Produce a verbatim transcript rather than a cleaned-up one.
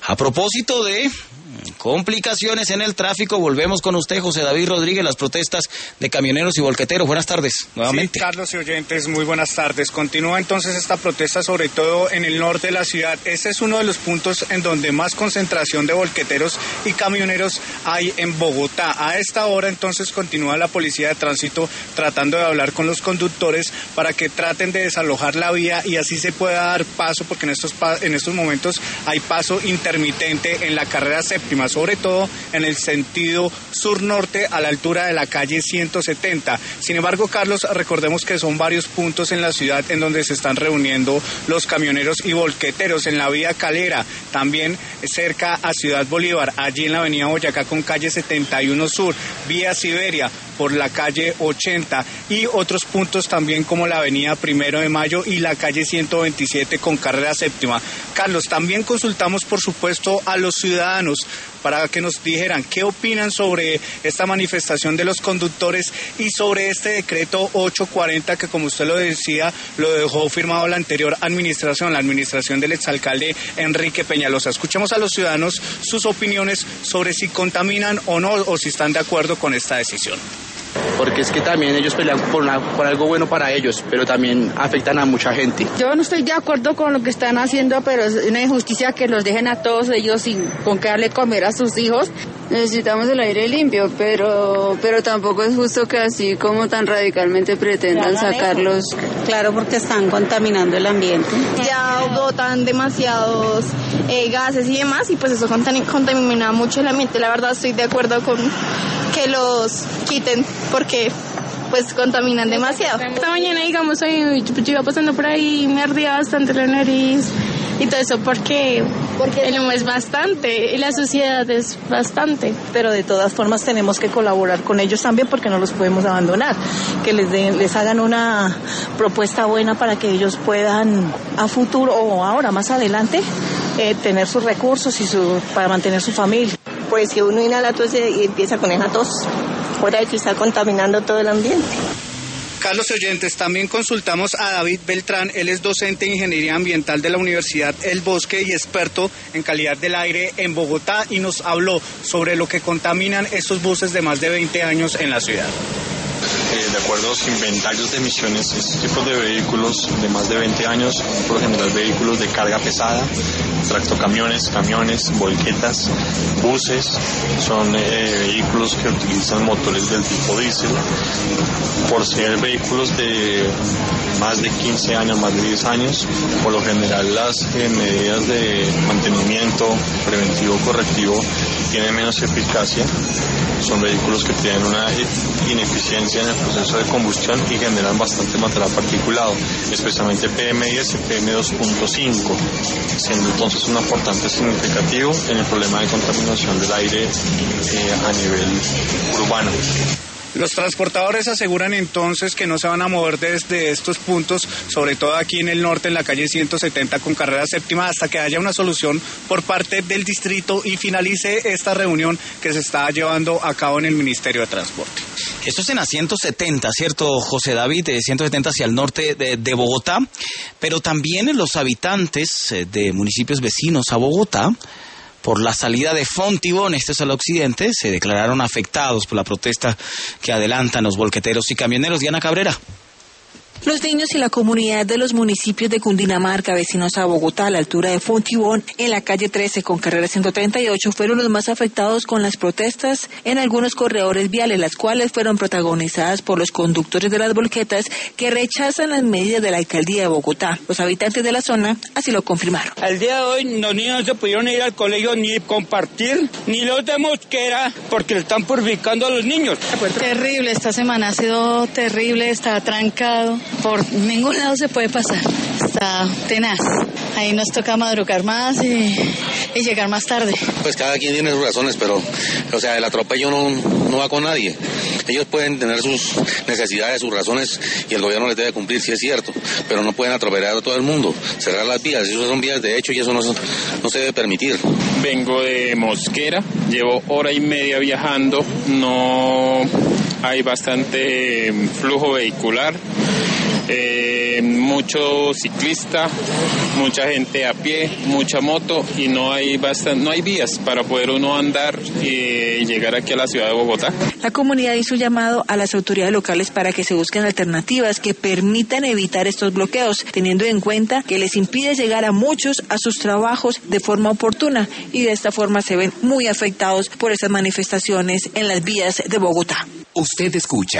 A propósito de complicaciones en el tráfico, volvemos con usted, José David Rodríguez, las protestas de camioneros y volqueteros. Buenas tardes, nuevamente. Sí, Carlos y oyentes, muy buenas tardes. Continúa entonces esta protesta, sobre todo en el norte de la ciudad. Este es uno de los puntos en donde más concentración de volqueteros y camioneros hay en Bogotá. A esta hora entonces continúa la policía de tránsito tratando de hablar con los conductores para que traten de desalojar la vía y así se pueda dar paso, porque en estos, en estos momentos hay paso intermitente en la carrera séptima, sobre todo en el sentido sur-norte a la altura de la calle ciento setenta. Sin embargo, Carlos, recordemos que son varios puntos en la ciudad en donde se están reuniendo los camioneros y volqueteros, en la vía Calera, también cerca a Ciudad Bolívar, allí en la avenida Boyacá con calle setenta y uno Sur, vía Siberia por la calle ochenta y otros puntos también como la avenida Primero de Mayo y la calle ciento veintisiete con carrera séptima. Carlos, también consultamos por supuesto a los ciudadanos para que nos dijeran qué opinan sobre esta manifestación de los conductores y sobre este decreto ochocientos cuarenta que, como usted lo decía, lo dejó firmado la anterior administración, la administración del exalcalde Enrique Peñalosa. Escuchemos a los ciudadanos sus opiniones sobre si contaminan o no, o si están de acuerdo con esta decisión. Porque es que también ellos pelean por, una, por algo bueno para ellos, pero también afectan a mucha gente. Yo no estoy de acuerdo con lo que están haciendo, pero es una injusticia que los dejen a todos ellos sin con qué darle comer a sus hijos. Necesitamos el aire limpio, pero pero tampoco es justo que así como tan radicalmente pretendan sacarlos. Claro, porque están contaminando el ambiente. Ya botan demasiados eh, gases y demás, y pues eso contamina mucho el ambiente. La verdad estoy de acuerdo con que los quiten porque pues contaminan demasiado. Esta mañana, digamos, hoy yo iba pasando por ahí y me ardía bastante la nariz y todo eso porque, porque el humo es bastante y la suciedad es bastante. Pero de todas formas tenemos que colaborar con ellos también porque no los podemos abandonar, que les den, les hagan una propuesta buena para que ellos puedan a futuro o ahora más adelante eh, tener sus recursos y su para mantener su familia. Pues si uno inhala tos y empieza con esa tos, fuera de que está contaminando todo el ambiente. Carlos oyentes, también consultamos a David Beltrán, él es docente de Ingeniería Ambiental de la Universidad El Bosque y experto en calidad del aire en Bogotá, y nos habló sobre lo que contaminan estos buses de más de veinte años en la ciudad. Eh, de acuerdo a los inventarios de emisiones, estos tipos de vehículos de más de veinte años, por lo general vehículos de carga pesada, tractocamiones, camiones, volquetas, buses, son eh, vehículos que utilizan motores del tipo diésel. Por ser vehículos de más de quince años, más de diez años, por lo general las eh, medidas de mantenimiento preventivo correctivo tienen menos eficacia. Son vehículos que tienen una ineficiencia en el proceso de combustión y generan bastante material particulado, especialmente P M diez y P M dos punto cinco, siendo entonces un aportante significativo en el problema de contaminación del aire eh, a nivel urbano. Los transportadores aseguran entonces que no se van a mover desde estos puntos, sobre todo aquí en el norte, en la calle ciento setenta con carrera séptima, hasta que haya una solución por parte del distrito y finalice esta reunión que se está llevando a cabo en el Ministerio de Transporte. Esto es en la ciento setenta, ¿cierto, José David? De ciento setenta hacia el norte de, de Bogotá, pero también los habitantes de municipios vecinos a Bogotá, por la salida de Fontibón, este es al occidente, se declararon afectados por la protesta que adelantan los volqueteros y camioneros. Diana Cabrera. Los niños y la comunidad de los municipios de Cundinamarca, vecinos a Bogotá, a la altura de Fontibón, en la calle trece con carrera ciento treinta y ocho, fueron los más afectados con las protestas en algunos corredores viales, las cuales fueron protagonizadas por los conductores de las volquetas que rechazan las medidas de la alcaldía de Bogotá. Los habitantes de la zona así lo confirmaron. Al día de hoy los niños no se pudieron ir al colegio ni compartir, ni los de Mosquera, porque le están purificando a los niños. Terrible, esta semana ha sido terrible, está trancado. Por ningún lado se puede pasar, está tenaz. Ahí nos toca madrugar más y, y llegar más tarde. Pues cada quien tiene sus razones, pero o sea, el atropello no, no va con nadie. Ellos pueden tener sus necesidades, sus razones, y el gobierno les debe cumplir, si es cierto, pero no pueden atropellar a todo el mundo, cerrar las vías. Esas son vías de hecho y eso no, no se debe permitir. Vengo de Mosquera, llevo hora y media viajando, no hay bastante flujo vehicular. Eh, mucho ciclista, mucha gente a pie, mucha moto y no hay bastante, no hay vías para poder uno andar y llegar aquí a la ciudad de Bogotá. La comunidad hizo llamado a las autoridades locales para que se busquen alternativas que permitan evitar estos bloqueos, teniendo en cuenta que les impide llegar a muchos a sus trabajos de forma oportuna y de esta forma se ven muy afectados por esas manifestaciones en las vías de Bogotá. Usted escucha